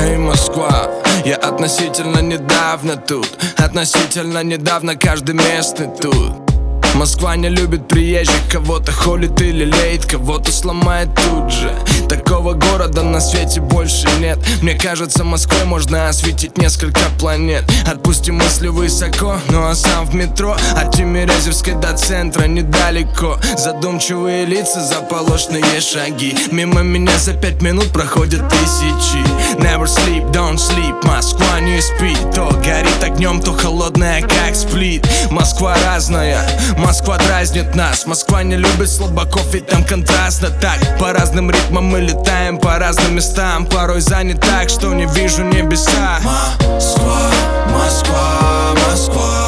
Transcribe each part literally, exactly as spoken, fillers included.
Эй, Москва, я относительно недавно тут. Относительно недавно каждый местный тут. Москва не любит приезжих, кого-то холит или леет, кого-то сломает тут же. Такого города на свете больше нет. Мне кажется, Москвой можно осветить несколько планет. Отпусти мысли высоко, ну а сам в метро от Тимирязевской до центра недалеко. Задумчивые лица, заполошные шаги. Мимо меня за пять минут проходят тысячи. Never sleep, don't sleep, Москва не спит. То горит огнем, то холодная, как сплит. Москва разная, Москва дразнит нас. Москва не любит слабаков, ведь там контрастно так. По разным ритмам мы летаем, по разным местам. Порой занят так, что не вижу небеса. Москва, Москва, Москва.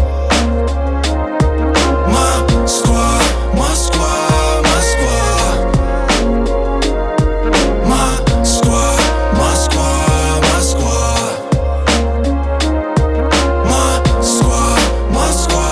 Москва, Москва, Москва. Москва, Москва, Москва. Москва, Москва,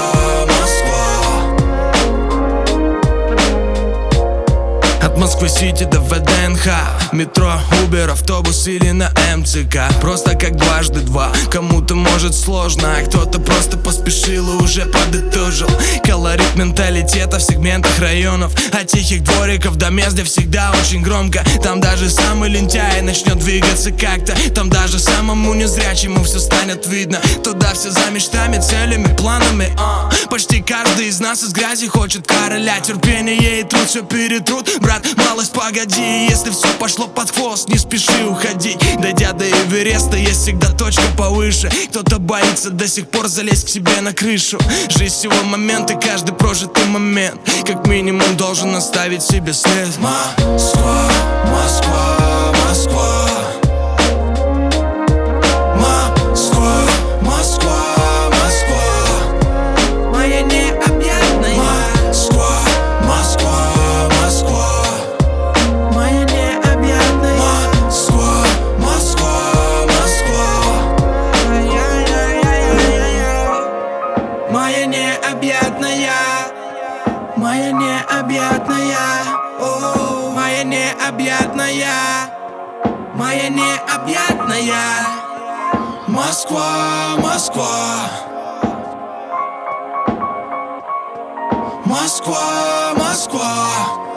Москва. От Москвы-Сити до вэ дэ эн ха. Метро, Убер, автобус или на эм цэ ка. Просто как дважды два. Кому-то может сложно, а кто-то просто поспешил и уже подытожил. Колорит менталитета в сегментах районов. От тихих двориков до мест, где всегда очень громко. Там даже самый лентяй начнет двигаться как-то. Там даже самому незрячему все станет видно. Туда все за мечтами, целями, планами. uh. Почти каждый из нас из грязи хочет короля. Терпение и труд все перетрут. Брат, малость погоди, если все пошло под хвост, не спеши уходить. Дойдя до Эвереста, есть всегда точка повыше. Кто-то боится до сих пор залезть к себе на крышу. Жизнь всего момент, и каждый прожитый момент как минимум должен оставить себе след. Москва, Москва, Москва. Москва, Москва, Москва. Моя необъятная Москва, Москва, Москва. Моя необъятная Москва, Москва, Москва. Моя необъятная, моя необъятная, о, моя необъятная, моя необъятная. Москва, Москва. Москва, Москва.